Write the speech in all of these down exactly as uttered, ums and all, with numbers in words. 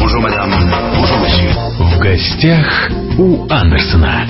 Bonjour, madame. Bonjour, monsieur. В гостях у Андерсона.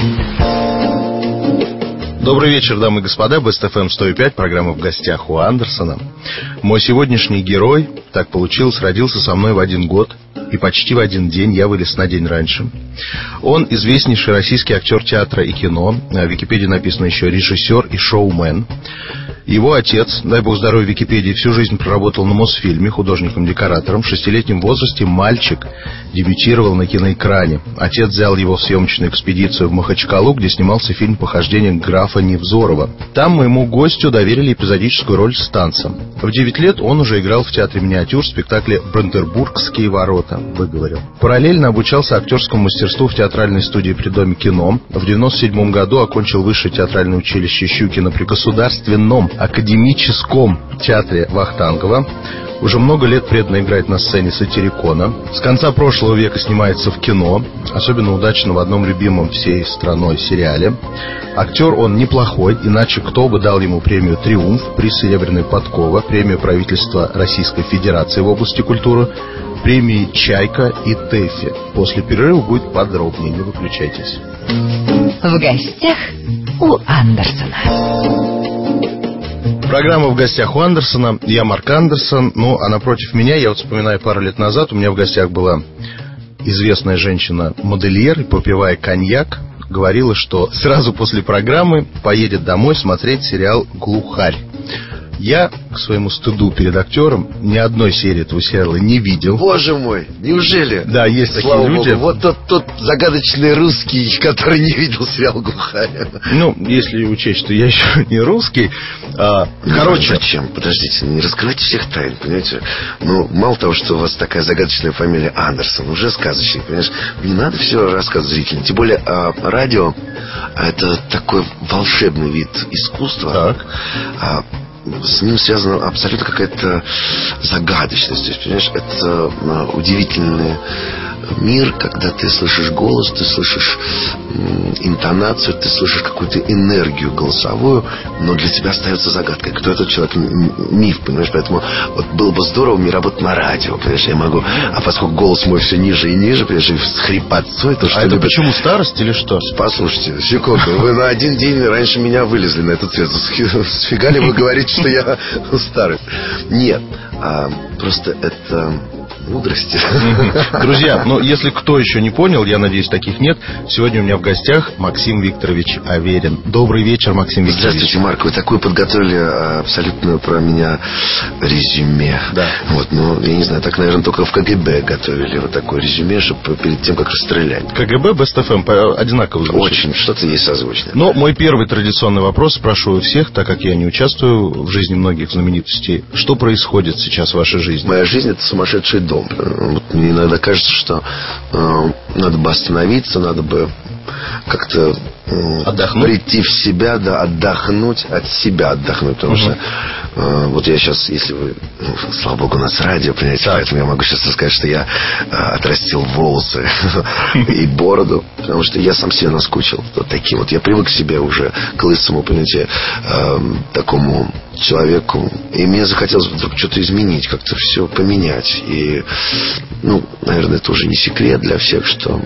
Добрый вечер, дамы и господа. Best эф эм сто пять, программа «В гостях у Андерсона». Мой сегодняшний герой, так получилось, родился со мной в один год. И почти в один день я вылез на день раньше. Он известнейший российский актер театра и кино. В Википедии написано еще режиссер и шоумен. Его отец, дай бог здоровья Википедии, всю жизнь проработал на Мосфильме художником-декоратором. В шестилетнем возрасте мальчик дебютировал на киноэкране. Отец взял его в съемочную экспедицию в Махачкалу, где снимался фильм «Похождение графа Невзорова». Там моему гостю доверили эпизодическую роль с танцем. В девять лет он уже играл в театре миниатюр в спектакле «Бранденбургские ворота», выговорил. Параллельно обучался актерскому мастерству в театральной студии при Доме кино. В девяносто седьмом году окончил высшее театральное училище Щукина при Государственном академическом театре Вахтангова. Уже много лет преданно играет на сцене Сатирикона. С конца прошлого века снимается в кино. Особенно удачно в одном любимом всей страной сериале. Актер он неплохой, иначе кто бы дал ему премию «Триумф», приз «Серебряная подкова», премию правительства Российской Федерации в области культуры, премии «Чайка» и «ТЭФИ». После перерыва будет подробнее, не выключайтесь. В гостях у Андерсона. Программа «В гостях у Андерсона». Я Марк Андерсон. Ну, а напротив меня, я вот вспоминаю, пару лет назад у меня в гостях была известная женщина-модельер, и, попивая коньяк, говорила, что сразу после программы поедет домой смотреть сериал «Глухарь». Я, к своему стыду перед актером, ни одной серии этого сериала не видел. Боже мой, неужели? Да, есть такие Слава люди. Богу, вот тот, тот загадочный русский, который не видел сериал «Глухарь». Ну, если учесть, что я еще не русский. а, Короче. Зачем? Подождите, не раскрывайте всех тайн, понимаете? Ну, мало того, что у вас такая загадочная фамилия Андерсон, уже сказочник, понимаешь? Не надо все рассказывать зрителям. Тем более, а, радио — это такой волшебный вид искусства. Так. А, с ним связана абсолютно какая-то загадочность. То есть, понимаешь, это а, удивительный мир, когда ты слышишь голос, ты слышишь м, интонацию, ты слышишь какую-то энергию голосовую, но для тебя остается загадкой, кто этот человек, миф, понимаешь? Поэтому вот было бы здорово мне работать на радио, понимаешь, я могу, а поскольку голос мой все ниже и ниже, понимаешь, и с хрипотцой, то что А это любят... почему, старость или что? Послушайте, секунду, вы на один день раньше меня вылезли на этот цвет. Сфига ли вы говорите, что я старый? Нет, а, просто это... мудрости. Друзья, ну если кто еще не понял, я надеюсь, таких нет. Сегодня у меня в гостях Максим Викторович Аверин. Добрый вечер, Максим Викторович. Здравствуйте, Марк. Вы такую подготовили абсолютно про меня резюме. Да. Вот, ну, я не знаю, так, наверное, только в ка гэ бэ готовили вот такое резюме, чтобы перед тем, как расстрелять. ка гэ бэ, Best эф эм одинаково звучит. Очень, что-то есть созвучное. Но мой первый традиционный вопрос, спрашиваю у всех, так как я не участвую в жизни многих знаменитостей. Что происходит сейчас в вашей жизни? Моя жизнь — это сумасшедший дом. Вот мне иногда кажется, что э, надо бы остановиться, надо бы как-то э, отдохнуть? Прийти в себя, да, отдохнуть, от себя отдохнуть. Потому угу. что э, вот я сейчас, если вы, ну, слава богу, у нас радио, понимаете, да. Поэтому я могу сейчас сказать, что я э, отрастил волосы и бороду, потому что я сам себе наскучил вот таким вот. Я привык к себе уже, к лысому, понимаете, э, такому человеку. И мне захотелось вдруг что-то изменить, как-то все поменять. И, ну, наверное, это уже не секрет для всех, что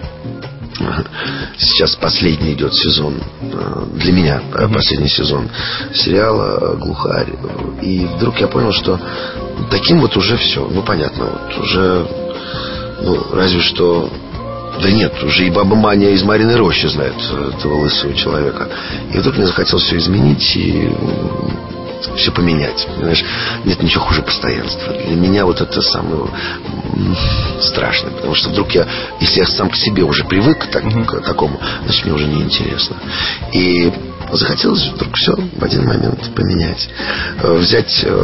сейчас последний идет сезон, для меня последний сезон сериала «Глухарь». И вдруг я понял, что таким вот уже все. Ну, понятно, вот уже, ну, разве что... Да нет, уже и баба Маня из Марьиной Рощи знает этого лысого человека. И вдруг мне захотелось все изменить и все поменять. Понимаешь? Нет ничего хуже постоянства. Для меня вот это самое страшное. Потому что вдруг я, если я сам к себе уже привык так, uh-huh. к такому, значит, мне уже неинтересно. И захотелось вдруг все в один момент поменять. Взять э,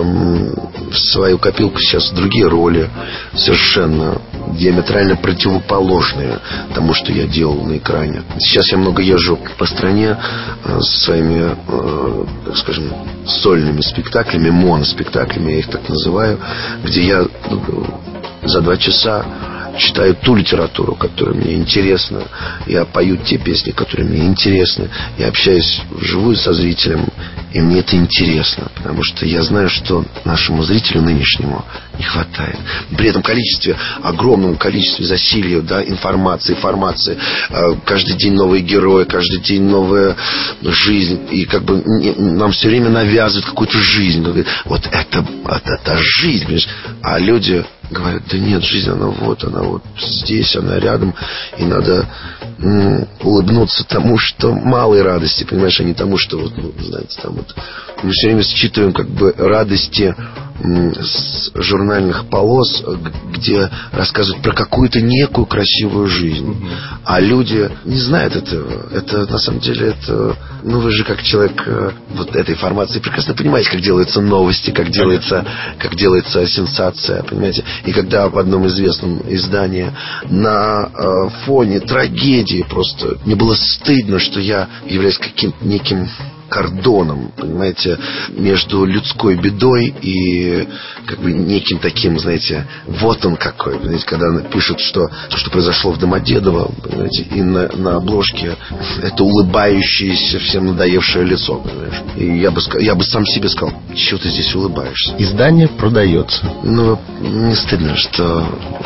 в свою копилку сейчас другие роли, совершенно диаметрально противоположные тому, что я делал на экране. Сейчас я много езжу по стране э, со своими, э, так скажем, сольными спектаклями, моноспектаклями, я их так называю, где я за два часа читаю ту литературу, которая мне интересна. Я пою те песни, которые мне интересны. Я общаюсь вживую со зрителем. И мне это интересно, потому что я знаю, что нашему зрителю нынешнему не хватает. При этом количестве, огромном количестве засилья, да, информации, информации, каждый день новые герои, каждый день новая жизнь. И как бы нам все время навязывают какую-то жизнь. Вот это, вот это жизнь, понимаешь? А люди говорят: да нет, жизнь, она вот, она вот здесь, она рядом. И надо м- улыбнуться тому, что малой радости, понимаешь, а не тому, что вот, ну, знаете, там вот. Мы все время считываем как бы радости м- с журнальных полос, где рассказывают про какую-то некую красивую жизнь. Mm-hmm. А люди не знают этого. Это на самом деле это... Ну вы же как человек э, вот этой информации прекрасно понимаете, как делаются новости, как делается, как делается сенсация, понимаете. И когда в одном известном издании на э, фоне трагедии просто мне было стыдно, что я являюсь каким-то неким кордоном, понимаете, между людской бедой и как бы неким таким, знаете, вот он какой, понимаете, когда пишут, что то, что произошло в Домодедово, понимаете, и на, на обложке это улыбающееся, всем надоевшее лицо, понимаешь. И я бы, я бы сам себе сказал: чего ты здесь улыбаешься? Издание продается. Ну, не стыдно, что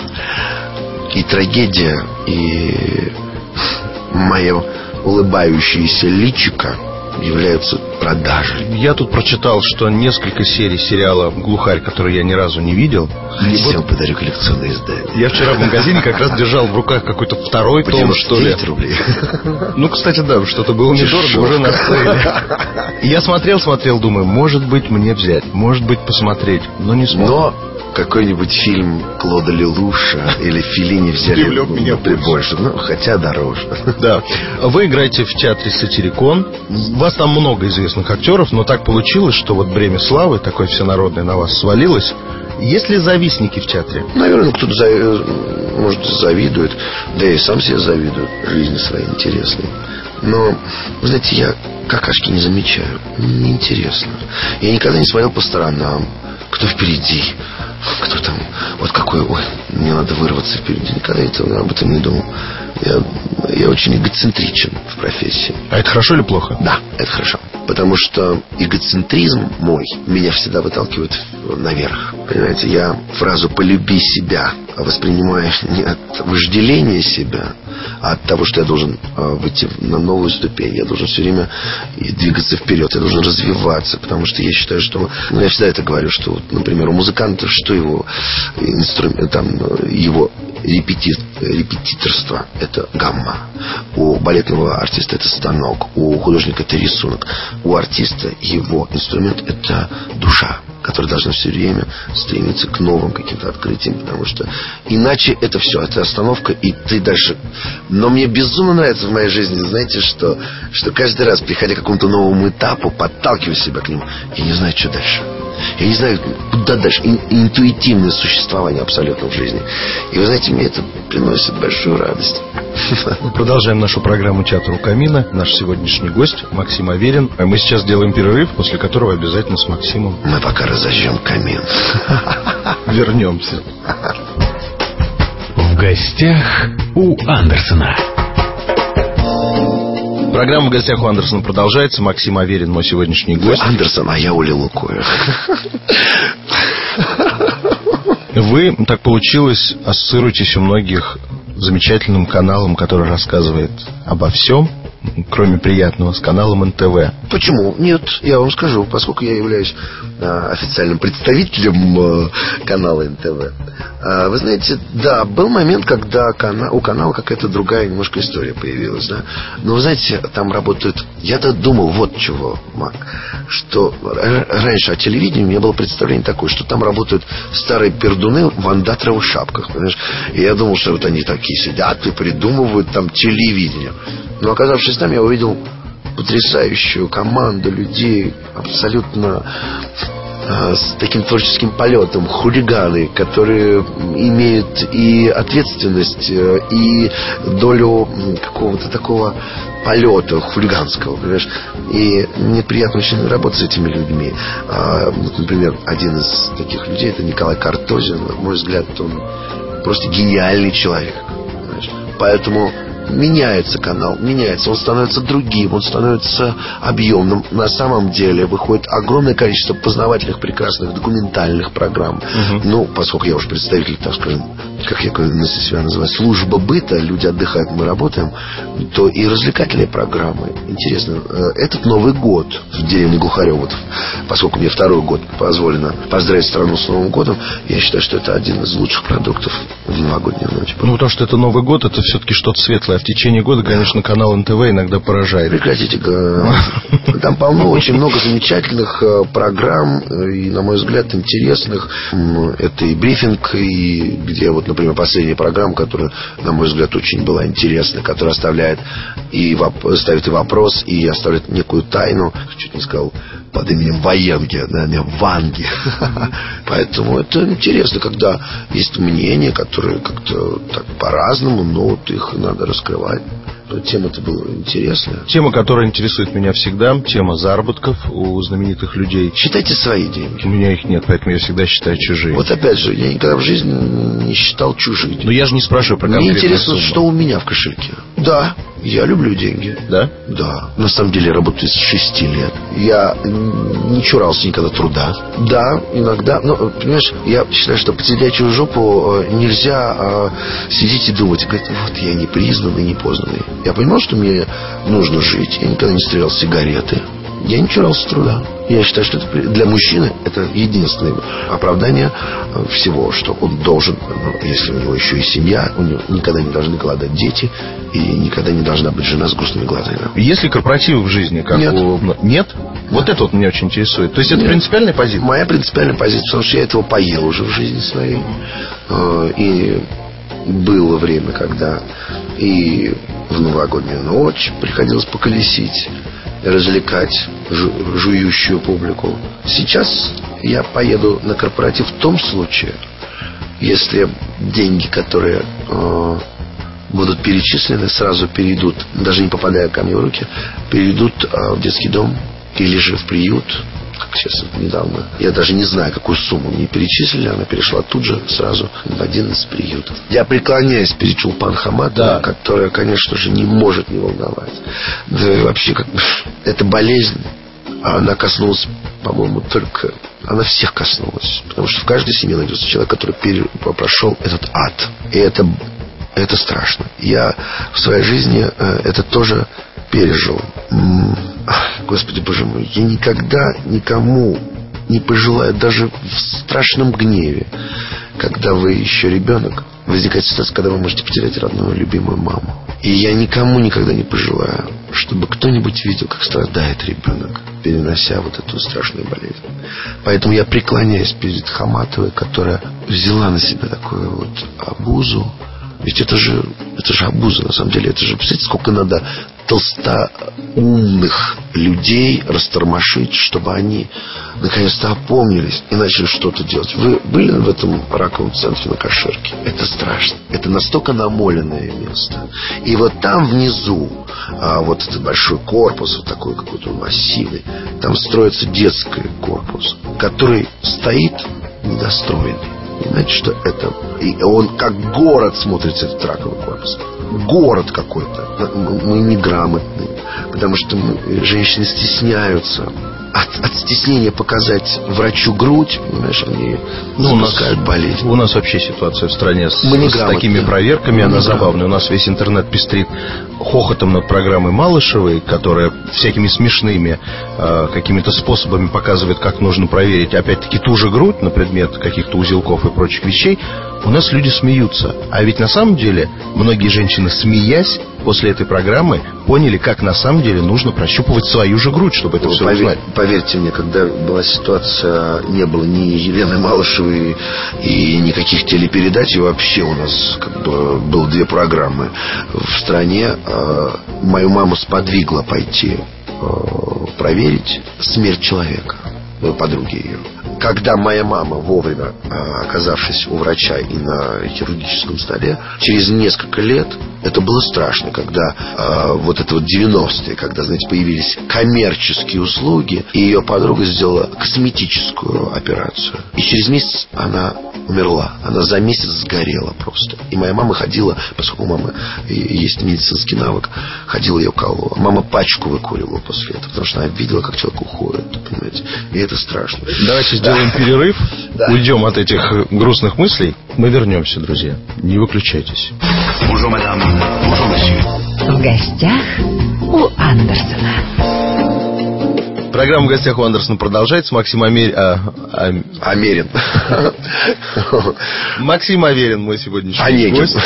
и трагедия, и мое улыбающееся личико являются продажей. Я тут прочитал, что несколько серий сериала «Глухарь», который я ни разу не видел. Всем вот подарю коллекционное издание. Я вчера в магазине как раз держал в руках какой-то второй том, что ли. рублей. Ну, кстати, да, что-то было недорого, уже на сейле. И я смотрел, смотрел, думаю, может быть, мне взять, может быть, посмотреть, но не смог. Но какой-нибудь фильм Клода Лелуша или Феллини взяли меня больше. Ну, хотя дороже. Да. Вы играете в театре «Сатирикон». У вас там много известных актеров, но так получилось, что вот бремя славы, такое всенародное, на вас свалилось. Есть ли завистники в театре? Наверное, кто-то, зав... может, завидует. Да и сам себе завидую. Жизни своей интересной. Но, вы знаете, я какашки не замечаю. Неинтересно. Я никогда не смотрел по сторонам. Кто впереди? Кто там? Вот какой... Ой, мне надо вырваться впереди. Никогда этого, об этом не думал. Я, я очень эгоцентричен в профессии. А это хорошо или плохо? Да, это хорошо. Потому что эгоцентризм мой меня всегда выталкивает наверх. Понимаете, я фразу «полюби себя» воспринимаю не от вожделения себя, а от того, что я должен выйти на новую ступень. Я должен все время двигаться вперед. Я должен развиваться. Потому что я считаю, что... Ну, я всегда это говорю, что, вот, например, у музыканта, что его инструмент, там, его репети, репетиторство — это гамма. У балетного артиста это станок. У художника это рисунок. У артиста его инструмент — это душа, которая должна все время стремиться к новым каким-то открытиям, потому что иначе это все, это остановка, и ты дальше. Но мне безумно нравится в моей жизни, знаете, что, что каждый раз, приходя к какому-то новому этапу, подталкиваю себя к нему, я не знаю, что дальше. Я не знаю, куда дальше. Интуитивное существование абсолютно в жизни. И вы знаете, мне это приносит большую радость. Мы продолжаем нашу программу «Театр у камина». Наш сегодняшний гость Максим Аверин. А мы сейчас делаем перерыв, после которого обязательно с Максимом мы пока разожжем камин. Вернемся. В гостях у Андерсона. Программа «В гостях у Андерсона» продолжается. Максим Аверин, мой сегодняшний гость. Андерсон, а я Оля Лукоев. Вы, так получилось, ассоциируетесь у многих замечательным каналом, который рассказывает обо всем, кроме приятного, с каналом эн тэ вэ. Почему? Нет, я вам скажу, поскольку я являюсь а, официальным представителем а, канала эн тэ вэ. А, вы знаете, да, был момент, когда кана- у канала какая-то другая немножко история появилась, да. Но вы знаете, там работают... Я-то думал, вот чего, Мак, что р- раньше о телевидении у меня было представление такое, что там работают старые пердуны в андатровых шапках, понимаешь? И я думал, что вот они такие сидят и придумывают там телевидение. Но оказавшись там, я увидел потрясающую команду людей, абсолютно э, с таким творческим полетом, хулиганы, которые имеют и ответственность, э, и долю какого-то такого полета хулиганского, понимаешь? И мне приятно очень работать с этими людьми. А, вот, например, один из таких людей — это Николай Картозин. На мой взгляд, он просто гениальный человек, понимаешь? Поэтому меняется канал, меняется, он становится другим, он становится объемным. На самом деле выходит огромное количество познавательных, прекрасных документальных программ. Угу. Ну, поскольку я уж представитель, так скажем, как я себя называю, служба быта, люди отдыхают, мы работаем, то и развлекательные программы. Интересно, этот Новый год в деревне Глухарево, вот, поскольку мне второй год позволено поздравить страну с Новым годом, я считаю, что это один из лучших продуктов в новогоднюю ночь. Ну, потому что это Новый год, это все-таки что-то светлое. А в течение года, конечно, канал эн тэ вэ иногда поражает. Прекратите. Там полно, очень много замечательных программ и, на мой взгляд, интересных. Это и брифинг, и где вот, например, последняя программа, которая, на мой взгляд, очень была интересна, которая оставляет и воп- ставит и вопрос, и оставляет некую тайну, чуть не сказал, под именем Ваенги, да, не Ванги. Поэтому это интересно, когда есть мнения, которые как-то так по-разному, но вот их надо раскрывать. Тема-то была интересная. Тема, которая интересует меня всегда, тема заработков у знаменитых людей. Считайте свои деньги. У меня их нет, поэтому я всегда считаю чужие. Вот опять же, я никогда в жизни не считал чужие. Но я же не спрашиваю про конкретную Мне интересно, сумму. Что у меня в кошельке. Да, я люблю деньги. Да? Да. На самом деле я работаю с шести лет. Я не чурался никогда труда. Да, иногда. Но, понимаешь, я считаю, что под сидячую жопу нельзя а, сидеть и думать. Говорить, вот я не признанный, не познанный. Я понимал, что мне нужно жить. Я никогда не стрелял в сигареты. Я не чурался труда. Я считаю, что это для мужчины это единственное оправдание всего, что он должен, ну, если у него еще и семья, у него никогда не должны голодать дети, и никогда не должна быть жена с грустными глазами. Есть ли корпоративы в жизни? Как Нет. У... Нет? Нет? Вот это вот меня очень интересует. То есть это Нет. принципиальная позиция? Моя принципиальная позиция, потому что я этого поел уже в жизни своей. И было время, когда и в новогоднюю ночь приходилось поколесить, развлекать жу- жующую публику. Сейчас я поеду на корпоратив в том случае, если деньги, которые э, будут перечислены, сразу перейдут, даже не попадая ко мне в руки, перейдут э, в детский дом или же в приют. Как сейчас недавно, я даже не знаю, какую сумму мне перечислили, она перешла тут же сразу в один из приютов. Я преклоняюсь перед Чулпан Хаматовой, да. Которая, конечно же, не может не волновать. Да и вообще, как бы, эта болезнь, она коснулась, по-моему, только... Она всех коснулась. Потому что в каждой семье найдется человек, который пере... прошел этот ад. И это, это страшно. Я в своей жизни это тоже пережил. Господи, Боже мой, я никогда никому не пожелаю, даже в страшном гневе, когда вы еще ребенок, возникает ситуация, когда вы можете потерять родную, любимую маму. И я никому никогда не пожелаю, чтобы кто-нибудь видел, как страдает ребенок, перенося вот эту страшную болезнь. Поэтому я преклоняюсь перед Хаматовой, которая взяла на себя такую вот обузу. Ведь это же, это же обуза, на самом деле. Это же, представляете, сколько надо толстоумных людей растормошить, чтобы они наконец-то опомнились и начали что-то делать. Вы были в этом раковом центре на Каширке? Это страшно. Это настолько намоленное место. И вот там внизу, а, вот этот большой корпус, вот такой какой-то массивный, там строится детский корпус, который стоит недостроенный. Понимаете, что это... И он как город смотрится, этот раковый корпус. Город какой-то. Мы неграмотные. Потому что мы, женщины стесняются. От, от стеснения показать врачу грудь, понимаешь, они ну, запускают болезнь. У нас вообще ситуация в стране с, с такими проверками, она забавная. У нас весь интернет пестрит хохотом над программой Малышевой, которая всякими смешными э, какими-то способами показывает, как нужно проверить, опять-таки, ту же грудь на предмет каких-то узелков и прочих вещей. У нас люди смеются. А ведь на самом деле многие женщины, смеясь, после этой программы поняли, как на самом деле нужно прощупывать свою же грудь, чтобы это ну, все поверь, узнать. Поверьте мне, когда была ситуация, не было ни Елены Малышевой и никаких телепередач, и вообще у нас как бы было две программы в стране. Мою маму сподвигло пойти проверить смерть человека, подруги ее. Когда моя мама, вовремя оказавшись у врача и на хирургическом столе, через несколько лет, это было страшно, когда э, вот это вот девяностые, когда, знаете, появились коммерческие услуги, и ее подруга сделала косметическую операцию. И через месяц она умерла. Она за месяц сгорела просто. И моя мама ходила, поскольку у мамы есть медицинский навык, ходила ее колола. Мама пачку выкуривала после этого, потому что она видела, как человек уходит, понимаете. И это страшно. Давайте сделаем да. перерыв, да. уйдем от этих грустных мыслей. Мы вернемся, друзья. Не выключайтесь. Bonjour, madame. Bonjour, monsieur. В гостях у Андерсона. Программа «В гостях у Андерсона» продолжается. Максим Амер... а... А... Америн. Максим Аверин, мой сегодняшний Онегин. гость.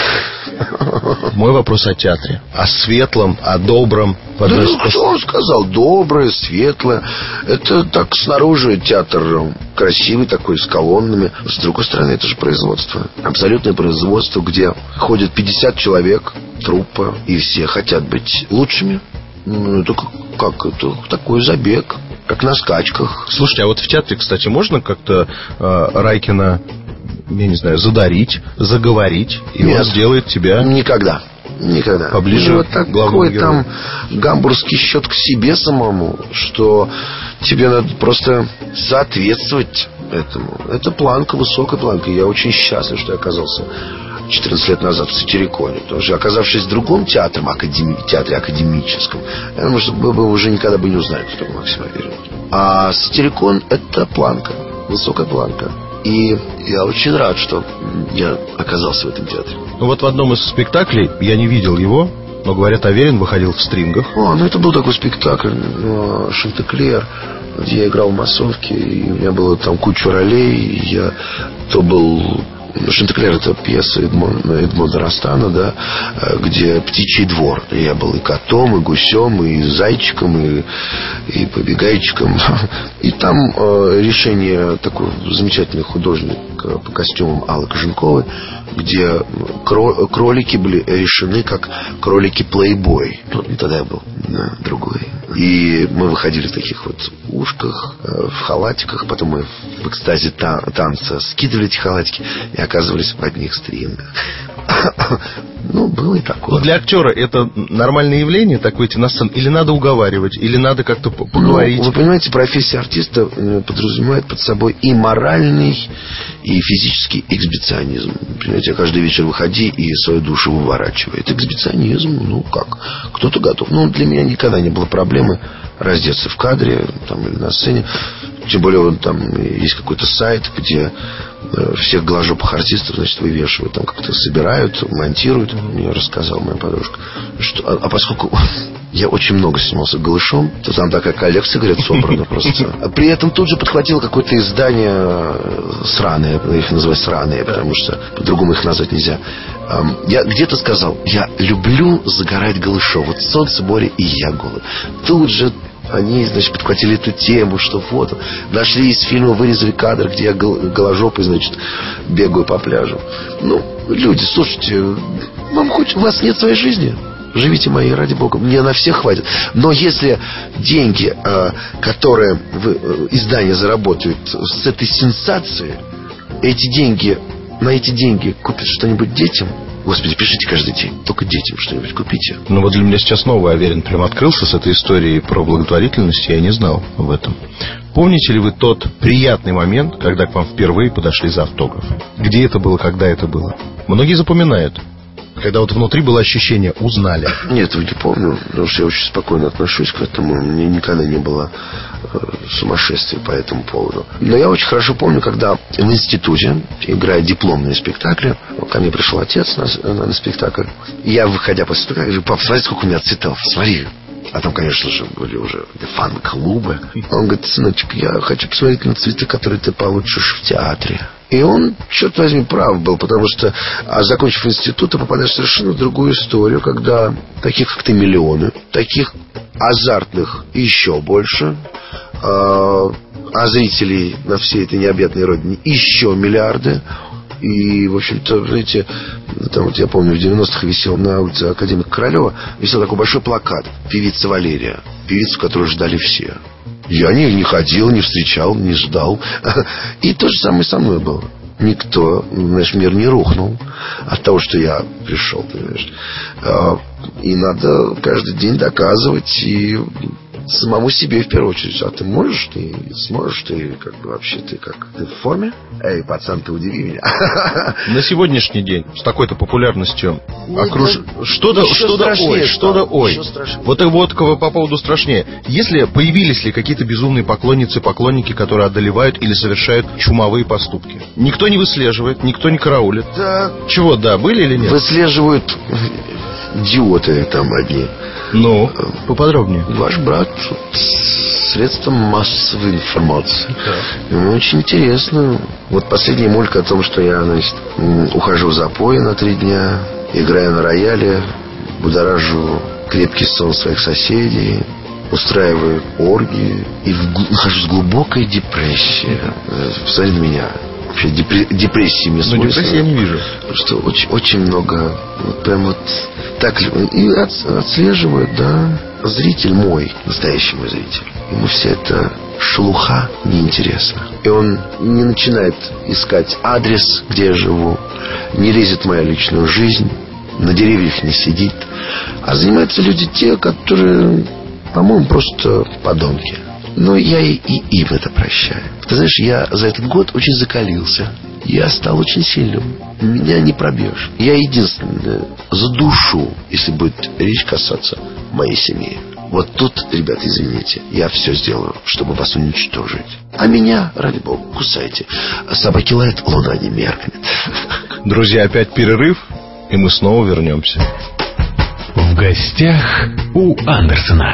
Мой вопрос о театре. О светлом, о добром. Да, ну, кто он сказал? Доброе, светлое. Это так снаружи театр красивый такой, с колоннами. С другой стороны, это же производство. Абсолютное производство, где ходят пятьдесят человек, труппа, и все хотят быть лучшими. Ну, это как, как это такой забег, как на скачках. Слушайте, а вот в театре, кстати, можно как-то э, Райкина, я не знаю, задарить, заговорить, и Нет, он сделает тебя никогда, никогда. Поближе ну, вот к главному такой герою. Там гамбургский счет к себе самому, что тебе надо просто соответствовать этому. Это планка, высокая планка. Я очень счастлив, что я оказался четырнадцать лет назад в Сатириконе. Потому что, оказавшись в другом театре, академи... театре академическом, я думаю, что мы бы уже никогда бы не узнали, кто такой Максим Аверин. А Сатирикон — это планка, высокая планка. И я очень рад, что я оказался в этом театре. Ну вот в одном из спектаклей, я не видел его, но, говорят, Аверин выходил в стрингах. О, ну это был такой спектакль «Шантеклер», где я играл в массовке, и у меня было там куча ролей. И я то был... «Шантеклер» — это пьеса Эдмонда, Эдмонда Растана, да, где птичий двор. Я был и котом, и гусем, и зайчиком, и, и побегайчиком. И там э, решение такой замечательный художник по костюмам Аллы Коженковой, где кролики были решены как кролики-плейбой. Ну, тогда я был да, другой. И мы выходили в таких вот ушках, в халатиках. Потом мы в экстазе та- танца скидывали эти халатики и оказывались в одних стрингах. Ну, было и такое. Но для актера это нормальное явление, так выйти на сцену? Или надо уговаривать? Или надо как-то поговорить? Ну, вы понимаете, профессия артиста подразумевает под собой и моральный, и физический эксбиционизм. Понимаете, каждый вечер выходи и свою душу выворачивает. Эксбиционизм, ну как, кто-то готов. Ну, для меня никогда не было проблемы раздеться в кадре там, или на сцене. Тем более, вот, там есть какой-то сайт, где э, всех голожопых артистов, значит, вывешивают, там как-то собирают, монтируют. Мне рассказала моя подружка. Что, а, а поскольку я очень много снимался голышом, то там такая коллекция, говорят, собрана просто. А при этом тут же подхватило какое-то издание сраное, я их называю сраные, потому что по-другому их назвать нельзя. Я где-то сказал, я люблю загорать голышом. Вот солнце, море и я голый. Тут же они, значит, подхватили эту тему, что вот, нашли из фильма, вырезали кадр, где я голожопый, значит, бегаю по пляжу. Ну, люди, слушайте, вам хоть, у вас нет своей жизни? Живите моей, ради бога, мне на всех хватит. Но если деньги, которые издание заработает с этой сенсации, эти деньги, на эти деньги купят что-нибудь детям, господи, пишите каждый день, только детям что-нибудь купите. Ну вот для меня сейчас новый Аверин прям открылся с этой историей про благотворительность. Я не знал об этом. Помните ли вы тот приятный момент, когда к вам впервые подошли за автограф? Где это было, когда это было? Многие запоминают. Когда вот внутри было ощущение «узнали». Нет, не помню, потому что я очень спокойно отношусь к этому. Мне никогда не было э, сумасшествия по этому поводу. Но я очень хорошо помню, когда в институте, играя дипломные спектакли, ко мне пришел отец на, на, на спектакль. И я, выходя после спектакля, говорю: пап, смотри, сколько у меня цветов, смотри. А там, конечно же, были уже фан-клубы. Он говорит: сыночек, я хочу посмотреть на цветы, которые ты получишь в театре. И он, черт возьми, прав был, потому что, а закончив институт, ты попадаешь совершенно в другую историю, когда таких, как ты, миллионы, таких азартных еще больше, а, а зрителей на всей этой необъятной родине еще миллиарды. И, в общем-то, знаете, там вот я помню, в девяностых висел на улице Академика Королева, висел такой большой плакат: певица Валерия, певицу, которую ждали все. Я не, не ходил, не встречал, не ждал. И то же самое со мной было. Никто, наш мир не рухнул от того, что я пришел, понимаешь. И надо каждый день доказывать. И самому себе в первую очередь. А ты можешь, ты сможешь, ты как бы вообще, ты как, ты в форме? Эй, пацан, ты удиви меня. На сегодняшний день с такой-то популярностью окруж... ну, что-то, что-то ой, что-то ой. Вот и вот по поводу страшнее. Если появились ли какие-то безумные поклонницы, поклонники, которые одолевают или совершают чумовые поступки? Никто не выслеживает, никто не караулит. Да. Чего, да, были или нет? Выслеживают идиоты там одни. Ну, поподробнее. Ваш брат средством массовой информации. Да. Ему очень интересно. Вот последняя мулька о том, что я, значит, ухожу в запой на три дня, играю на рояле, будоражу крепкий сон своих соседей, устраиваю оргии и нахожусь в глубокой депрессии. Посмотри на меня. Вообще депрессии мне свойственно. Ну, депрессии я не вижу. Что очень, очень много. Вот прям вот так. И от, отслеживают, да. Зритель мой, настоящий мой зритель, ему вся эта шелуха неинтересна. И он не начинает искать адрес, где я живу, не лезет в мою личную жизнь, на деревьях не сидит. А занимаются люди те, которые, по-моему, просто подонки. Но я и, и им это прощаю. Ты знаешь, я за этот год очень закалился. Я стал очень сильным. Меня не пробьешь. Я единственное за душу, если будет речь касаться моей семьи. Вот тут, ребята, извините, я все сделаю, чтобы вас уничтожить. А меня, ради бога, кусайте. Собаки лают, луна не меркнет. Друзья, опять перерыв, и мы снова вернемся. В гостях у Андерсона.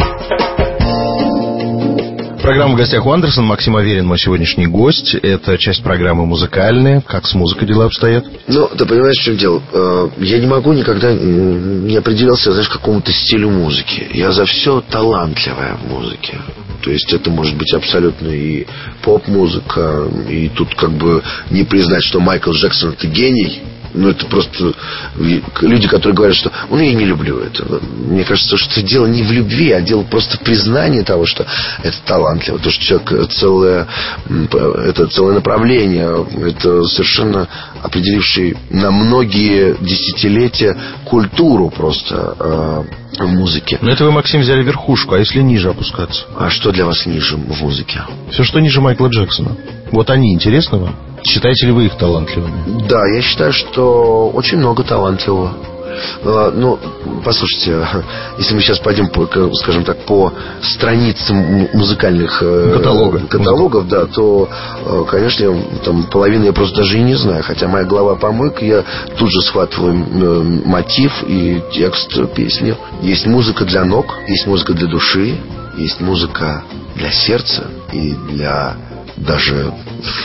Программа «В гостях у Андерсона». Максим Аверин мой сегодняшний гость. Это часть программы музыкальная. Как с музыкой дела обстоят? Ну, ты понимаешь, в чем дело? Я не могу никогда не определялся, знаешь, к какому-то стилю музыки. Я за все талантливая в музыке. То есть это может быть абсолютно и поп-музыка. И тут как бы не признать, что Майкл Джексон — это гений. Ну, это просто люди, которые говорят, что ну, я не люблю это. Мне кажется, что дело не в любви, а дело просто в признании того, что это талантливо. То, что человек целое, это целое направление, это совершенно определивший на многие десятилетия культуру просто э, в музыке. Но это вы, Максим, взяли верхушку, а если ниже опускаться? А что для вас ниже в музыке? Все, что ниже Майкла Джексона. Вот они интересны вам? Считаете ли вы их талантливыми? Да, я считаю, что очень много талантливого. Ну, послушайте, если мы сейчас пойдем, по, скажем так, по страницам музыкальных Каталога. каталогов, да, то, конечно, там половину я просто даже и не знаю. Хотя моя голова помойка, я тут же схватываю мотив и текст песни. Есть музыка для ног, есть музыка для души, есть музыка для сердца и для даже...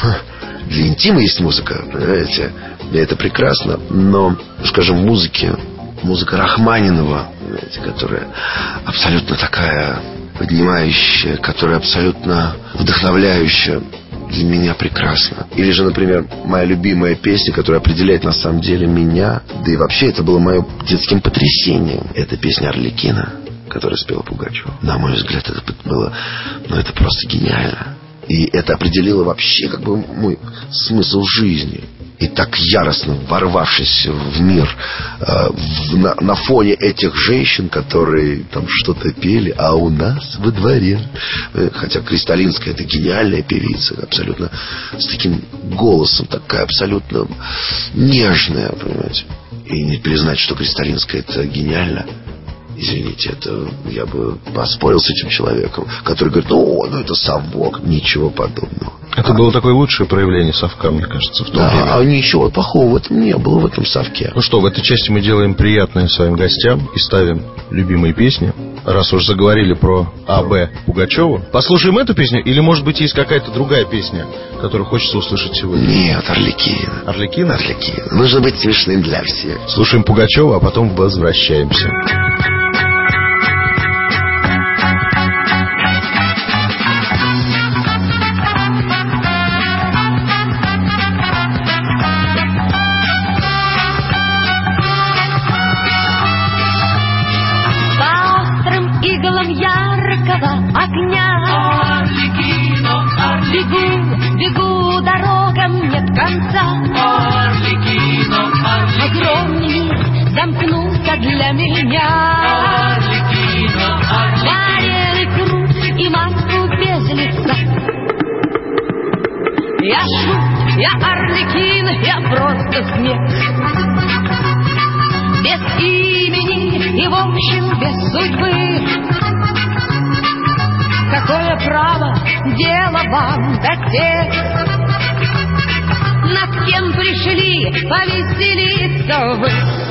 Для интима есть музыка, понимаете? И это прекрасно. Но, скажем, музыки, музыка Рахманинова, понимаете, которая абсолютно такая поднимающая, которая абсолютно вдохновляющая, для меня прекрасно. Или же, например, моя любимая песня, которая определяет на самом деле меня, да и вообще это было моим детским потрясением. Это песня Арлекино, которую спела Пугачева. На мой взгляд, это было, ну, это просто гениально. И это определило вообще как бы мой смысл жизни. И так яростно ворвавшись в мир э, в, на, на фоне этих женщин, которые там что-то пели, а у нас во дворе. Хотя Кристалинская — это гениальная певица, абсолютно с таким голосом, такая абсолютно нежная, понимаете. И не признать, что Кристалинская — это гениально. Извините, это я бы поспорил с этим человеком, который говорит, ну, ну это совок. Ничего подобного. Это а, было такое лучшее проявление совка, мне кажется, в то да, время. А ничего плохого в этом не было, в этом совке. Ну что, в этой части мы делаем приятное своим гостям и ставим любимые песни. Раз уж заговорили про А Б Пугачеву, послушаем эту песню или, может быть, есть какая-то другая песня, которую хочется услышать сегодня? Нет, Арлекино. Арлекино? Арлекино. Нужно быть смешным для всех. Слушаем Пугачева, а потом возвращаемся. Огня. Арлекино, Арлекино. Бегу, бегу, дорогам нет конца. Арлекино, Арлекино. Огромный мир замкнулся для меня. Арлекино, Арлекино. Я шут, я арлекин, я просто смех. Без имени и, в общем, без судьбы. Какое право дело вам до тех, над кем пришли повеселиться вы?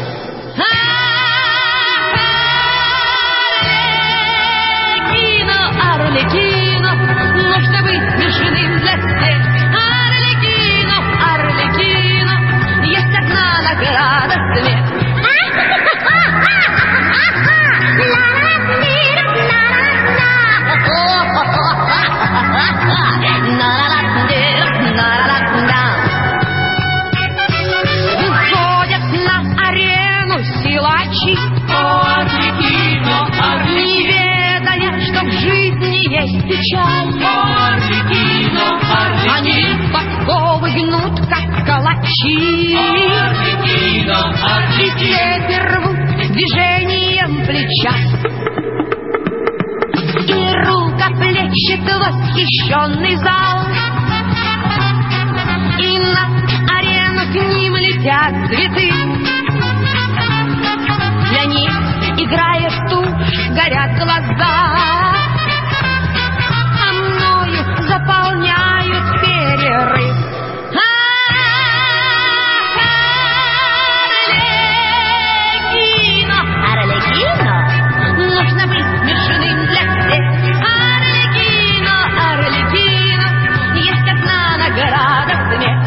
Арлекино, Арлекино, нужно быть смешным для всех. Арлекино, Арлекино, есть одна награда смех. Выходят на арену силачи, Арлекино, Арлекино, не ведая, что в жизни есть печаль. Арлекино, Арлекино, они подковы гнут, как калачи. Арлекино, Арлекино, и цепи рвут движением плеча. И рукоплещет восхищенный зал, и на арену к ним летят цветы. Для них играет тушь, горят глаза, а мною заполняют перерыв. Арлекино, Арлекино, нужно быть смешным для всех. Арлекино, Арлекино, есть одна награда смех.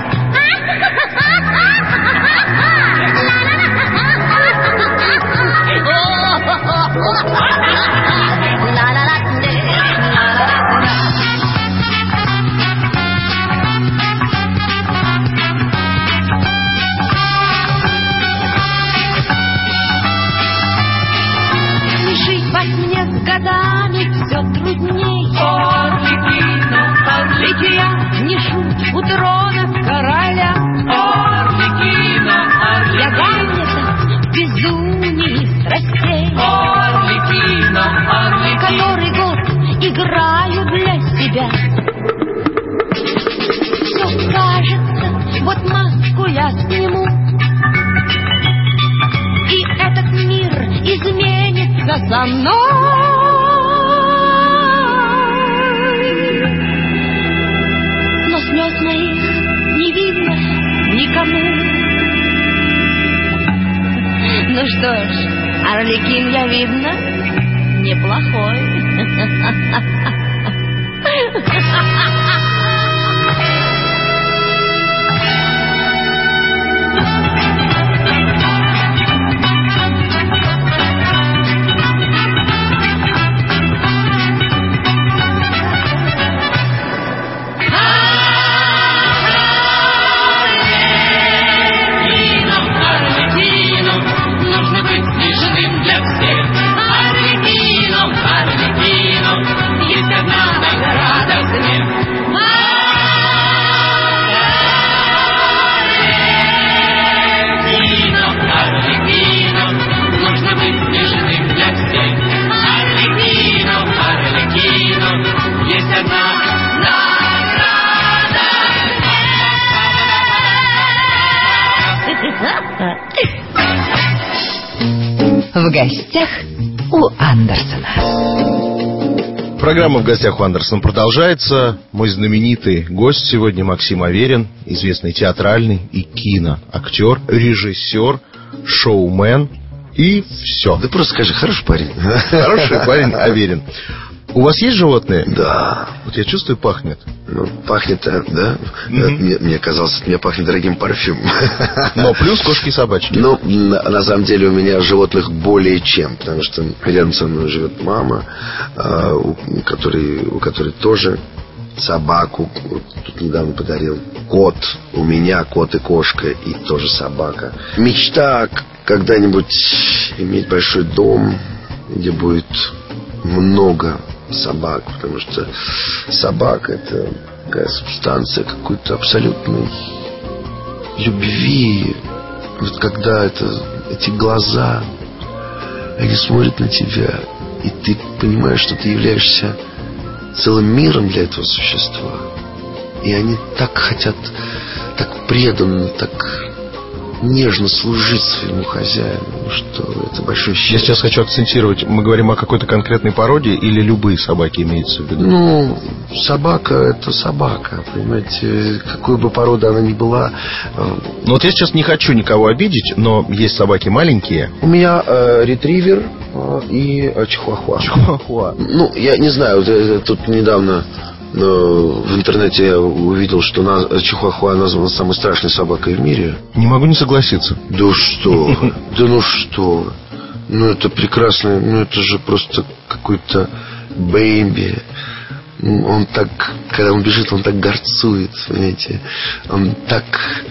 Смешить во сне с годами все трудней. Арлекино, Арлекино, я не шут у трона короля. Арлекино, Арлекино, я занята в безумии страстей. Арлекино, Арлекино, который год играю для себя. Все кажется, вот маску я сниму, и этот мир изменится со мной. Но слез моих не видно никому. Ну что ж, Арлекин, я, видно, неплохой. В гостях у Андерсона. Программа «В гостях у Андерсона» продолжается. Мой знаменитый гость сегодня Максим Аверин, известный театральный и киноактер, режиссер, шоумен и все. Да просто скажи, хороший парень. Хороший парень Аверин. У вас есть животные? Да. Вот я чувствую, пахнет. Ну, пахнет, да? Mm-hmm. Мне, мне казалось, от меня пахнет дорогим парфюмом. Но плюс кошки и собачки. Ну, на, на самом деле у меня животных более чем. Потому что рядом со мной живет мама, э, у, которой, у которой тоже собаку вот, тут недавно подарил. Кот. У меня кот и кошка, и тоже собака. Мечта когда-нибудь иметь большой дом, где будет много собак, потому что собака — это такая субстанция какой-то абсолютной любви. Вот когда это, эти глаза, они смотрят на тебя, и ты понимаешь, что ты являешься целым миром для этого существа. И они так хотят, так преданно, так нежно служить своему хозяину, что это большое счастье. Я сейчас хочу акцентировать. Мы говорим о какой-то конкретной породе или любые собаки имеются в виду? Ну, собака — это собака, понимаете, какой бы порода она ни была. Ну вот я сейчас не хочу никого обидеть, но есть собаки маленькие. У меня э, ретривер э, и э, чихуахуа. Чихуахуа. Ну, я не знаю, вот, э, тут недавно э, в интернете я увидел, что на, чихуахуа названа самой страшной собакой в мире. Не могу не согласиться. Да что вы, да ну что вы. Ну это прекрасно, ну это же просто какой-то бэйби. Он так, когда он бежит, он так горцует, понимаете. Он так,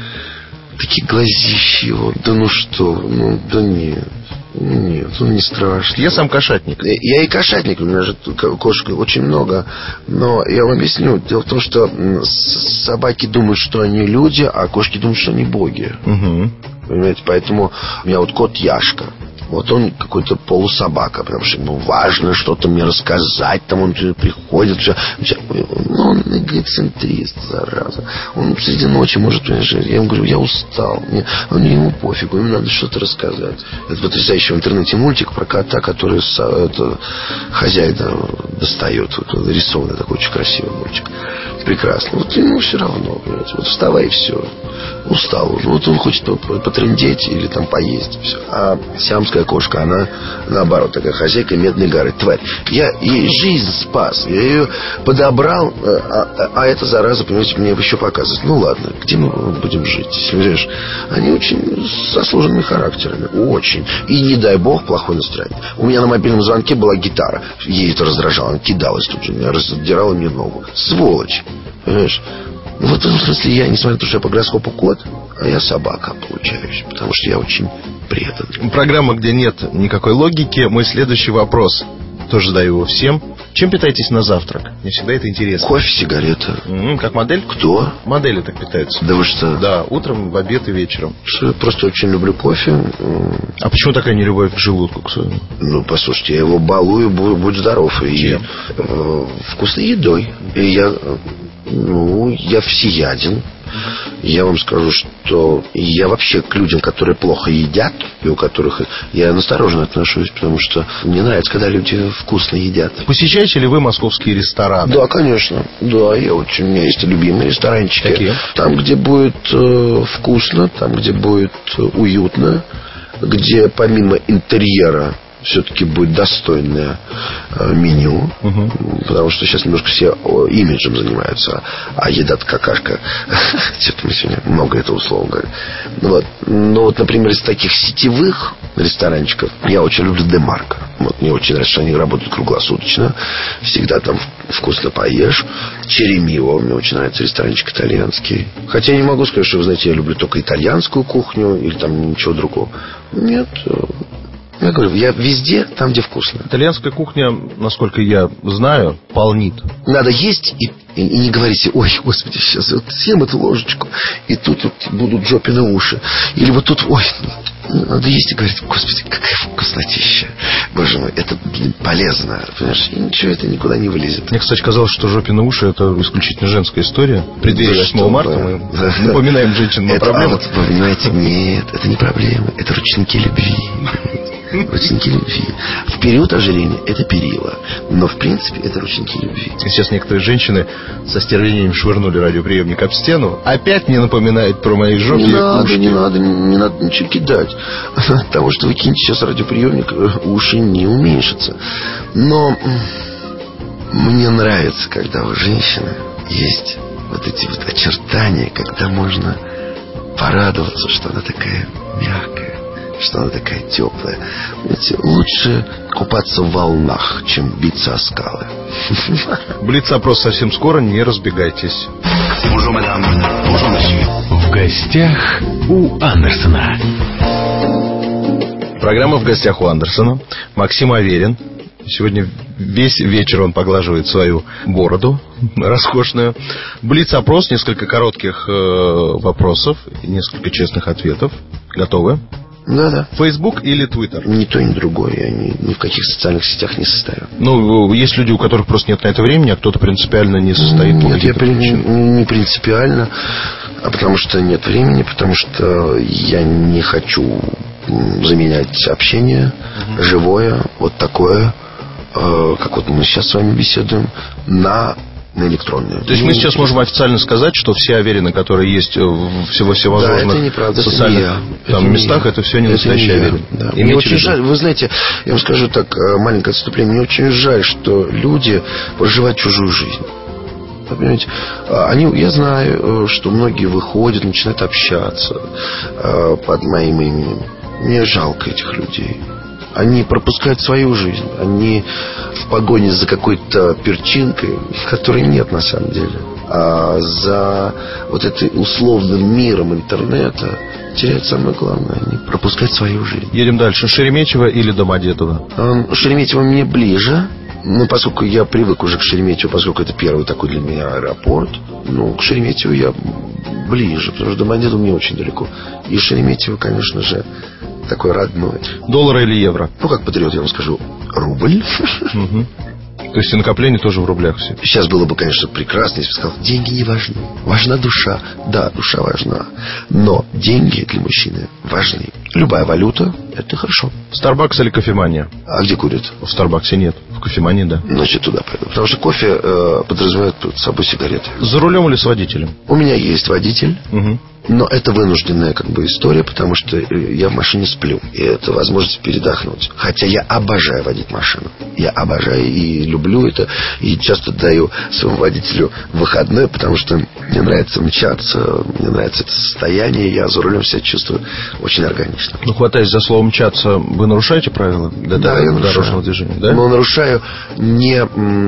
такие глазищи его. Да ну что, ну да нет. Нет, он не страшный. Я сам кошатник. Я и кошатник, у меня же кошек очень много. Но я вам объясню. Дело в том, что собаки думают, что они люди, а кошки думают, что они боги. Угу. Понимаете, поэтому у меня вот кот Яшка. Вот он какой-то полусобака, потому что ему важно что-то мне рассказать. Там он приходит, все, все. Ну, он эгоцентрист, зараза. Он среди ночи может, понимаешь, я ему говорю, я устал. Мне, мне ему пофигу, ему надо что-то рассказать. Это потрясающий в интернете мультик про кота, который это, хозяина достает. Вот, рисованный такой очень красивый мультик. Прекрасно. Вот ему все равно, понимаете. Вот вставай и все. Устал. Вот он хочет потрындеть или там поесть. Все. А сиамская кошка, она наоборот такая хозяйка медной горы. Тварь. Я ей жизнь спас. Я ее подобрал, а, а эта зараза, понимаете, мне еще показывает. Ну ладно, где мы будем жить? Понимаешь? Они очень со сложными характерами. Очень. И не дай бог плохое настроение. У меня на мобильном звонке была гитара. Ей это раздражало. Она кидалась тут же. Меня раздирала мне ногу. Сволочь. Понимаешь? В этом смысле я, несмотря на то, что я по гороскопу кот, а я собака получаюсь, потому что я очень предан. Программа, где нет никакой логики. Мой следующий вопрос, тоже задаю его всем. Чем питаетесь на завтрак? Мне всегда это интересно. Кофе, сигарета. М-м, как модель? Кто? Модели так питаются. Да вы что? Да, утром, в обед и вечером. Я просто очень люблю кофе. А почему такая нелюбовь к желудку к своему? Ну, послушайте, я его балую, будь здоров. Чем? И, э, вкусной едой. И я... Ну, я всеяден. Я вам скажу, что я вообще к людям, которые плохо едят, и у которых я настороженно отношусь, потому что мне нравится, когда люди вкусно едят. Посещаете ли вы московские рестораны? Да, конечно. Да, я очень, у меня есть любимые ресторанчики. Какие? Там, где будет э, вкусно, там, где будет уютно, где помимо интерьера все-таки будет достойное э, меню. Угу. Потому что сейчас немножко все имиджем занимаются. А еда-то какашка. Что-то мы сегодня много этого слова говорим. Вот. Но вот, например, из таких сетевых ресторанчиков я очень люблю Демарко. Вот, мне очень нравится, что они работают круглосуточно. Всегда там вкусно поешь. Черемио. Мне очень нравится ресторанчик итальянский. Хотя я не могу сказать, что, вы знаете, я люблю только итальянскую кухню или там ничего другого. Нет. Я говорю, я везде, там, где вкусно. Итальянская кухня, насколько я знаю, полнит. Надо есть и, и, и не говорите, ой, господи, сейчас вот съем эту ложечку, и тут вот будут жопины уши. Или вот тут, ой, надо есть и говорить, господи, какая вкуснотища. Боже мой, это полезно, понимаешь, и ничего это никуда не вылезет. Мне, кстати, казалось, что жопины уши — это исключительно женская история. В преддверии восьмого марта мы напоминаем женщинам о проблемах. Вы понимаете, нет, это не проблема, это ручники любви. Ручники любви. В период ожирения это перила. Но в принципе это ручники любви. Сейчас некоторые женщины со стервенением швырнули радиоприемник об стену. Опять мне напоминает про мои жопы. Не надо, не надо, не надо ничего кидать. От того, что вы кинете сейчас радиоприемник, уши не уменьшатся. Но мне нравится, когда у женщины есть вот эти вот очертания, когда можно порадоваться, что она такая мягкая, что она такая теплая. Знаете, лучше купаться в волнах, чем биться о скалы. Блиц-опрос совсем скоро, не разбегайтесь. Bonjour, madame. Bonjour, monsieur. В гостях у Андерсона. Программа «В гостях у Андерсона». Максим Аверин. Сегодня весь вечер он поглаживает свою бороду роскошную. Блиц-опрос, несколько коротких э, вопросов, несколько честных ответов. Готовы? Да-да. Facebook или Twitter? Ни то, ни другое. Я ни, ни в каких социальных сетях не состою. Ну, есть люди, у которых просто нет на это времени, а кто-то принципиально не состоит. Нет, я при... не принципиально, а потому что нет времени, потому что я не хочу заменять общение, угу. живое, вот такое, э, как вот мы сейчас с вами беседуем, на... на электронную. То есть мы сейчас можем официально сказать, что все Аверины, которые есть в всего всевозможных да, неправда, социальных это не там, это местах, не это все не настоящие Аверины. Да. Мне очень жаль, вы знаете, я вам скажу так, маленькое отступление, мне очень жаль, что люди проживают чужую жизнь. Вы понимаете? Они, я знаю, что многие выходят, начинают общаться под моим именем. Мне жалко этих людей. Они пропускают свою жизнь. Они в погоне за какой-то перчинкой, которой нет на самом деле, а за вот этим условным миром интернета теряют самое главное. Они пропускают свою жизнь. Едем дальше. Шереметьево или Домодедово? Шереметьево мне ближе. Ну, поскольку я привык уже к Шереметьеву, поскольку это первый такой для меня аэропорт, ну, к Шереметьеву я ближе, потому что Домодедово мне очень далеко. И Шереметьево, конечно же, такой родной. Доллар или евро? Ну, как патриот, я вам скажу, рубль. Угу. То есть и накопление тоже в рублях все. Сейчас было бы, конечно, прекрасно, если бы сказал, деньги не важны. Важна душа. Да, душа важна. Но деньги для мужчины важны. Любая валюта – это хорошо. Starbucks или кофемания? А где курят? В Старбаксе нет. В кофемании, да. Значит, туда пойду. Потому что кофе э, подразумевает под собой сигареты. За рулем или с водителем? У меня есть водитель. Угу. Но это вынужденная как бы история, потому что я в машине сплю. И это возможность передохнуть. Хотя я обожаю водить машину. Я обожаю и люблю это. И часто даю своему водителю выходной, потому что мне нравится мчаться. Мне нравится это состояние. Я за рулем себя чувствую очень органично. Ну, хватаясь за слово «мчаться», вы нарушаете правила для да, я дорожного движения? Да? Но нарушаю не,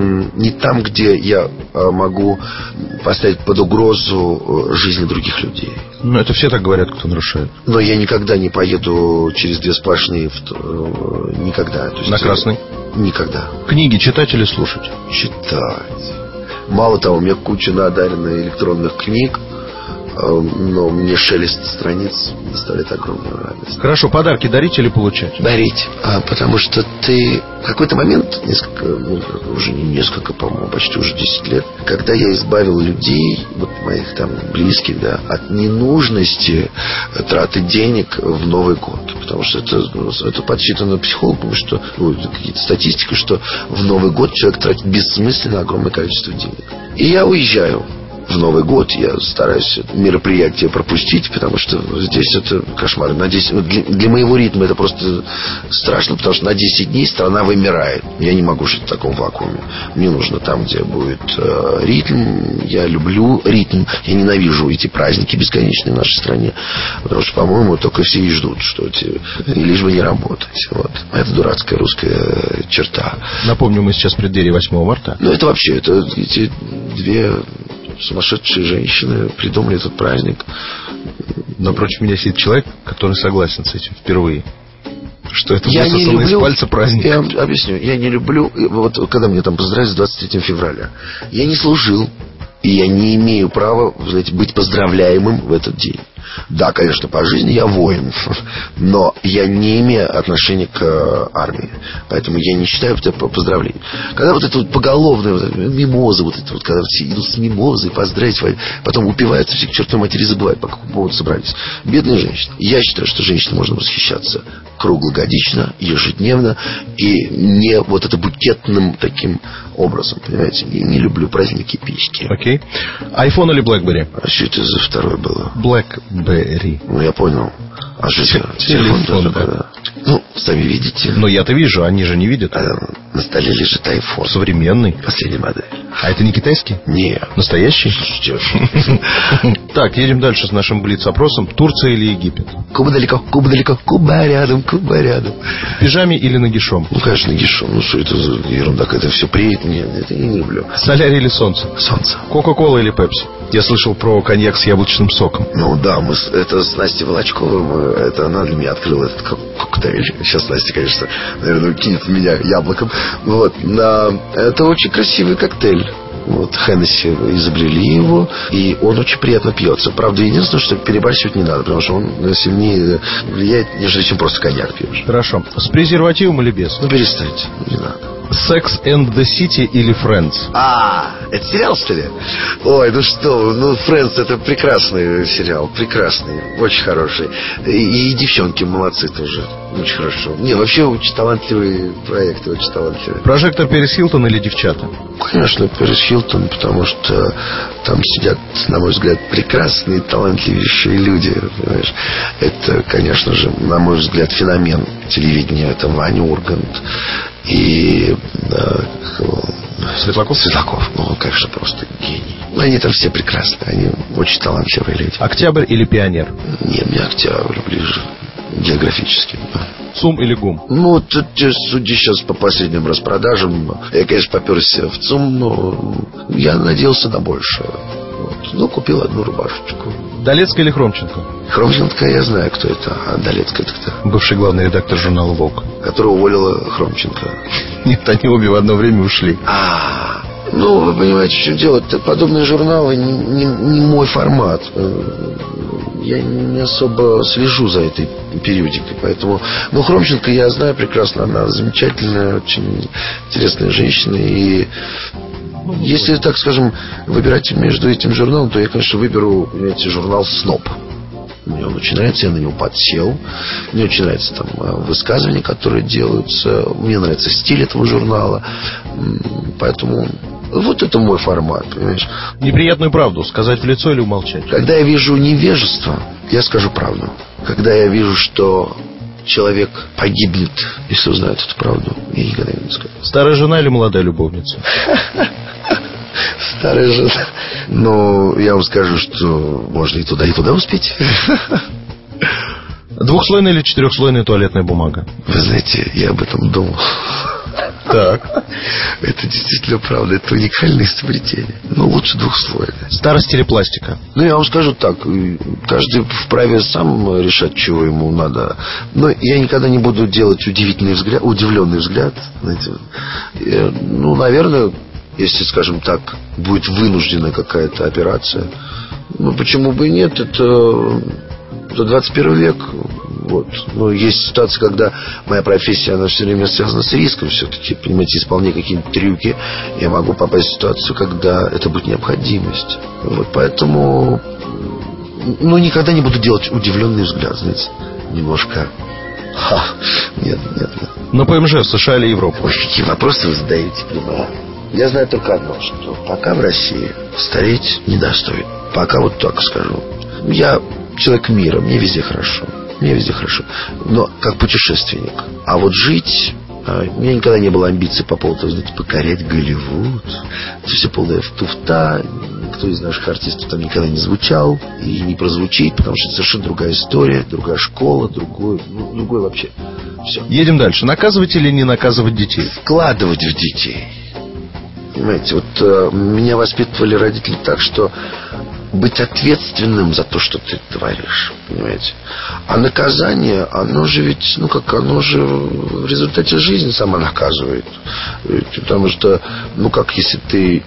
не там, где я могу поставить под угрозу жизни других людей. Ну, это все так говорят, кто нарушает. Но я никогда не поеду через две сплошные. Никогда. То есть, на красный? Никогда. Книги читать или слушать? Читать. Мало того, у меня куча надаренных электронных книг, но мне шелест страниц доставляет огромную радость. Хорошо, подарки дарить или получать? Дарить. А, потому что ты в какой-то момент, несколько, ну, уже не несколько, по-моему, почти уже десять лет, когда я избавил людей, вот моих там близких, да, от ненужности траты денег в Новый год. Потому что это, это подсчитано психологами, что ну, какие-то статистики, что в Новый год человек тратит бессмысленно огромное количество денег. И я уезжаю. В Новый год я стараюсь мероприятие пропустить, потому что здесь это кошмар. На десять, для, для моего ритма это просто страшно, потому что на десять дней страна вымирает. Я не могу жить в таком вакууме. Мне нужно там, где будет э, ритм. Я люблю ритм. Я ненавижу эти праздники бесконечные в нашей стране. Потому что, по-моему, только все и ждут, что эти, лишь бы не работать. Вот. Это дурацкая русская черта. Напомню, мы сейчас в преддверии восьмого марта. Ну, это вообще, это эти две... сумасшедшие женщины придумали этот праздник. Напротив меня сидит человек, который согласен с этим впервые. Что это я не люблю, из пальца праздник. Я вам объясню. Я не люблю... Вот когда меня там поздравили с двадцать третьего февраля, я не служил. И я не имею права, знаете, быть поздравляемым в этот день. Да, конечно, по жизни я воин, но я не имею отношения к армии. Поэтому я не считаю это поздравлением. Когда вот это вот поголовное, вот это, мимоза, вот это вот, когда все идут с мимозой поздравить, потом упиваются, все к чертовой матери забывают, по какому поводу собрались. Бедные женщины. Я считаю, что женщинам можно восхищаться круглогодично, ежедневно, и не вот это букетным таким образом, понимаете. Я не люблю праздники письки. Окей. Айфон или Блэкбери? А что это за второе было? Блэкбери. Ну, я понял. А что это? Телефон, телефон да. Да. Ну, сами видите. Но я-то вижу, они же не видят. А на столе лежит айфон. Современный. Последняя модель. А это не китайский? Нет. Настоящий? Так, едем дальше с нашим блиц-опросом. Турция или Египет? Куба далеко, Куба далеко, Куба рядом, Куба рядом. В пижаме или нагишом? Ну, конечно, нагишом. Ну, что это за ерунда? Это все преет. Нет, это я не люблю. Солярий или солнце? Солнце. Кока-кола или пепси? Я слышал про коньяк с яблочным соком. Ну, да, мы, это с Настей Волочковой. Мы, это она для меня открыла этот коктейль. Сейчас Настя, конечно, наверное, кинет в меня яблоком. Вот. На, это очень красивый коктейль. Вот Хеннесси изобрели его, и он очень приятно пьется. Правда, единственное, что перебарщивать не надо, потому что он сильнее влияет, нежели чем просто коньяк пьешь. Хорошо. С презервативом или без? Ну, перестаньте, не надо. Sex and the City или Friends? А, это сериал, что ли? Ой, ну что вы, ну, Friends — это прекрасный сериал, прекрасный, очень хороший. И, и девчонки молодцы тоже, очень хорошо. Не, вообще очень талантливые проекты, очень талантливые. Прожектор Пэрис Хилтон или девчата? Конечно, Пэрис Хилтон, потому что там сидят, на мой взгляд, прекрасные, талантливейшие люди, понимаешь? Это, конечно же, на мой взгляд, феномен телевидения. Это Ваня Ургант и да, Светлаков? Светлаков, ну, он, конечно, просто гений. Они там все прекрасные, они очень талантливые люди. Октябрь или Пионер? Нет, мне Октябрь ближе географически. ЦУМ или ГУМ? Ну, вот, судя сейчас по последним распродажам, я, конечно, поперся в ЦУМ, но я надеялся на большее. Вот. Ну, купил одну рубашечку. Долецкая или Хромченко? Хромченко, я знаю, кто это. А Долецкая — это кто? Бывший главный редактор журнала «Волк», которого уволила Хромченко. Нет, они обе в одно время ушли. А, ну, вы понимаете, что делать? Подобные журналы не, не, не мой формат. Я не особо слежу за этой периодикой. Поэтому, ну, Хромченко я знаю прекрасно. Она замечательная, очень интересная женщина. И если, так скажем, выбирать между этим журналом, то я, конечно, выберу, понимаете, журнал «Сноб». Мне он очень нравится, я на него подсел. Мне очень нравятся там высказывания, которые делаются. Мне нравится стиль этого журнала. Поэтому вот это мой формат, понимаешь? Неприятную правду сказать в лицо или умолчать? Когда я вижу невежество, я скажу правду. Когда я вижу, что человек погибнет, если узнает эту правду, я никогда не скажу. Старая жена или молодая любовница? Старая жена. Но я вам скажу, что можно и туда, и туда успеть. Двухслойная или четырехслойная туалетная бумага? Вы знаете, я об этом думал. Так. Это действительно правда. Это уникальное изобретение. Но лучше двухслойная. Старость или пластика? Ну, я вам скажу так. Каждый вправе сам решать, чего ему надо. Но я никогда не буду делать удивительный взгляд, удивленный взгляд. Знаете. Ну, наверное, если, скажем так, будет вынуждена какая-то операция, ну, почему бы и нет? Это, это двадцать первый век. Вот. Но есть ситуация, когда моя профессия, она все время связана с риском. Все-таки, понимаете, исполняя какие-нибудь трюки, я могу попасть в ситуацию, когда это будет необходимость. Вот. Поэтому, ну, никогда не буду делать удивленный взгляд, знаете, немножко. Ха. Нет, нет, нет. На ПМЖ в США или Европу? Ой, какие вопросы вы задаете, прямо. Я знаю только одно, что пока в России стареть не достоит. Пока вот так скажу. Я человек мира, мне везде хорошо. Мне везде хорошо. Но как путешественник. А вот жить... У меня никогда не было амбиций по поводу, знаете, покорять Голливуд. Это все полная туфта. Никто из наших артистов там никогда не звучал. И не прозвучит, потому что это совершенно другая история, другая школа, другой, ну, другой вообще. Все. Едем дальше. Наказывать или не наказывать детей? Вкладывать в детей. Понимаете, вот э, меня воспитывали родители так, что быть ответственным за то, что ты творишь, понимаете. А наказание, оно же ведь, ну как, оно же в результате жизни само наказывает. Потому что, ну как, если ты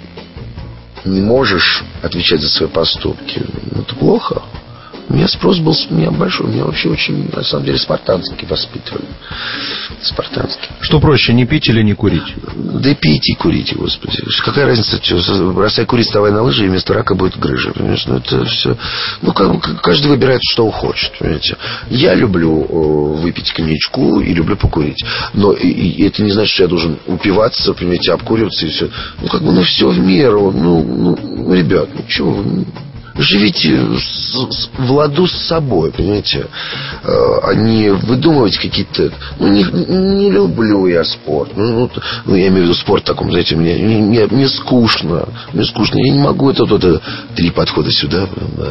не можешь отвечать за свои поступки, ну это плохо. У меня спрос был у меня большой. Меня вообще очень, на самом деле, спартански воспитывали. Спартански. Что проще, не пить или не курить? Да и пейте и курите, господи. Какая разница, что, бросай курить, вставай на лыжи, и вместо рака будет грыжа. Понимаешь? Ну, это все... Ну, каждый выбирает, что он хочет, понимаете. Я люблю выпить коньячку и люблю покурить. Но и, и это не значит, что я должен упиваться, понимаете, обкуриваться и все. Ну, как бы, ну, все в меру. Ну, ну ребят, ну, чего вы... Живите с, с, в ладу с собой, понимаете, а не выдумывать какие-то... Ну, не, не люблю я спорт. Ну, ну, я имею в виду спорт в таком, знаете, мне, мне, мне скучно. Мне скучно. Я не могу это, вот, это три подхода сюда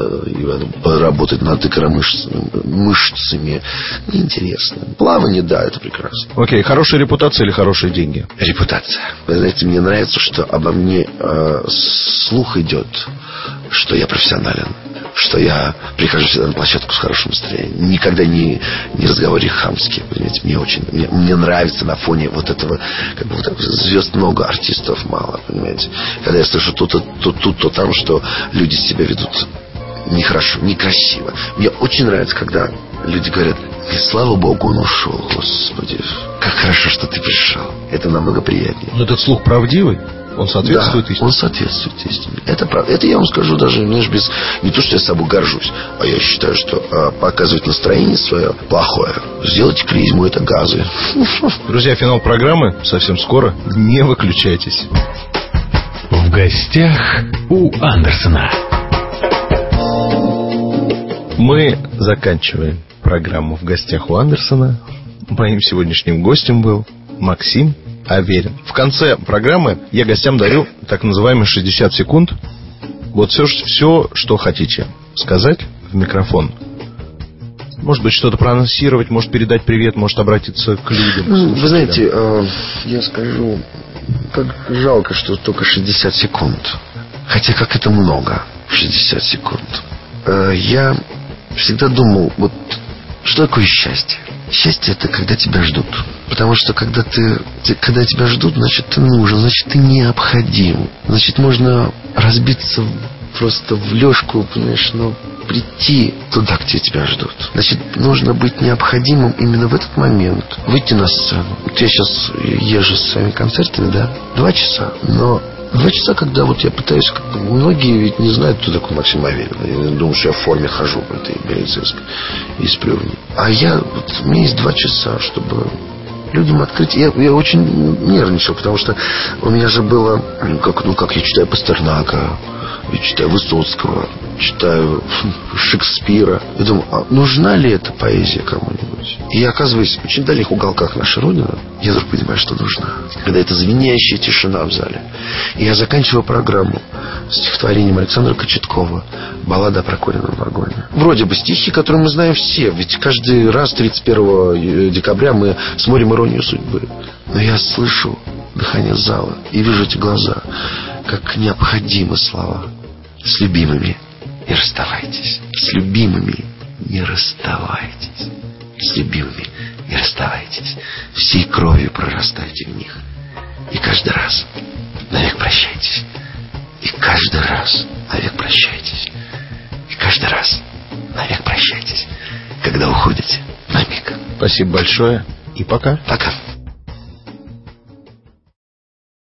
и поработать над икромышцами. Мышцами. Неинтересно. Плавание, да, это прекрасно. Окей, хорошая репутация или хорошие деньги? Репутация. Вы знаете, мне нравится, что обо мне э, слух идет, что я профессионален. что я прихожу всегда на площадку с хорошим настроением. Никогда не, не разговоры хамские, понимаете. Мне очень, мне, мне нравится на фоне вот этого, как бы вот так, звезд много, артистов мало, понимаете. Когда я слышу тут, тут, тут, то там, что люди себя ведут нехорошо, некрасиво. Мне очень нравится, когда люди говорят: и слава Богу, он ушел, Господи, как хорошо, что ты пришел. Это намного приятнее. Но этот слух правдивый? Он соответствует да, истине? Он соответствует истине. Это правда. Это я вам скажу даже, знаешь, без... Не то, что я собой горжусь, а я считаю, что а, показывать настроение свое плохое, сделать клизму — это газы. Друзья, финал программы совсем скоро. Не выключайтесь. В гостях у Андерсона. Мы заканчиваем программу «В гостях у Андерсона». Моим сегодняшним гостем был Максим Аверин. В конце программы я гостям дарю так называемые шестьдесят секунд. Вот все, все, что хотите сказать в микрофон. Может быть, что-то проанонсировать, может передать привет, может обратиться к людям. Ну, вы знаете, э, я скажу, как жалко, что только шестьдесят секунд. Хотя как это много, шестьдесят секунд. Э, я всегда думал, вот что такое счастье? Счастье — это когда тебя ждут. Потому что когда ты, ты, когда тебя ждут, значит, ты нужен, значит, ты необходим. Значит, можно разбиться просто в лёжку, понимаешь, но прийти туда, где тебя ждут. Значит, нужно быть необходимым именно в этот момент. Выйти на сцену. Вот я сейчас езжу с своими концертами, да, два часа. Но два часа, когда вот я пытаюсь, как бы, многие ведь не знают, кто такой Максим Аверин. Я думаю, что я в форме хожу в этой милицейской из плювни. А я, вот, у меня есть два часа, чтобы людям открыть. Я, я очень нервничал, потому что у меня же было, как, ну, как я читаю Пастернака, я читаю Высоцкого, читаю Шекспира. Я думаю, а нужна ли эта поэзия кому-нибудь? И я оказываюсь в очень дальних уголках нашей Родины. Я вдруг понимаю, что нужна. Когда это звенящая тишина в зале. И я заканчиваю программу стихотворением Александра Кочеткова «Баллада о прокуренном вагоне». Вроде бы стихи, которые мы знаем все. Ведь каждый раз тридцать первого декабря мы смотрим «Иронию судьбы». Но я слышу дыхание зала и вижу эти глаза, как необходимы слова. С любимыми не расставайтесь. С любимыми не расставайтесь. С любимыми не расставайтесь. Всей кровью прорастайте в них. И каждый раз навек прощайтесь. И каждый раз навек прощайтесь. И каждый раз навек прощайтесь. Когда уходите на миг. Спасибо большое и пока. Пока.